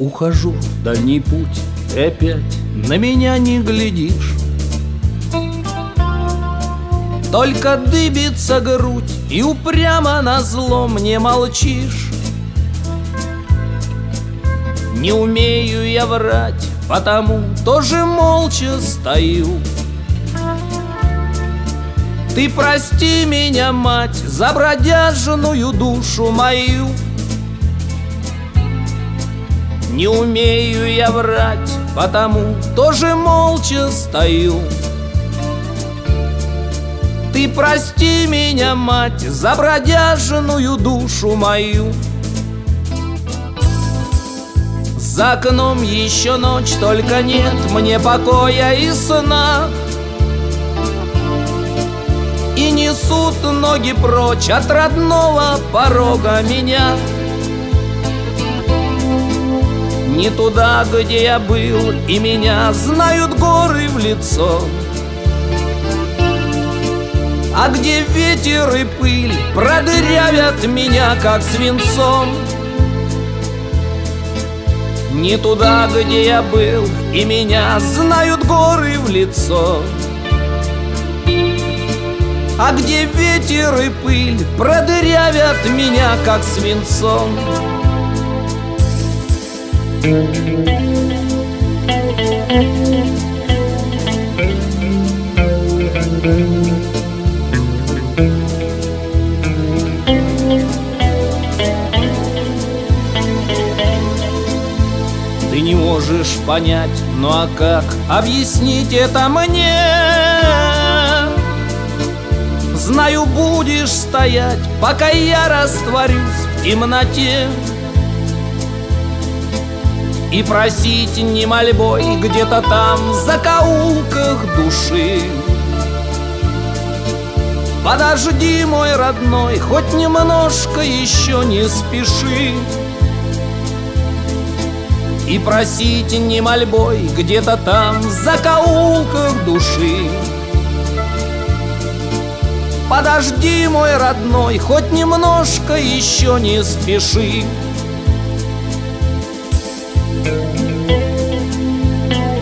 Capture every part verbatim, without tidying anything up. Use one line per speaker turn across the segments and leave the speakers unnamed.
Ухожу в дальний путь, и опять на меня не глядишь. Только дыбится грудь, и упрямо назло мне молчишь. Не умею я врать, потому тоже молча стою. Ты прости меня, мать, за бродяжную душу мою. Не умею я врать, потому тоже молча стою. Ты прости меня, мать, за бродяжную душу мою. За окном еще ночь, только нет мне покоя и сна. И несут ноги прочь от родного порога меня. Не туда, где я был, и меня знают горы в лицо, а где ветер и пыль продырявят меня, как свинцом. Не туда, где я был, и меня знают горы в лицо, а где ветер и пыль продырявят меня, как свинцом. Ты не можешь понять, ну а как объяснить это мне? Знаю, будешь стоять, пока я растворюсь в темноте, и просить не мольбой где-то там в закоулках души. Подожди, мой родной, хоть немножко еще не спеши. И просить не мольбой где-то там в закоулках души. Подожди, мой родной, хоть немножко еще не спеши.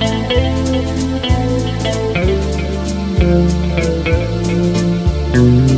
Thank you.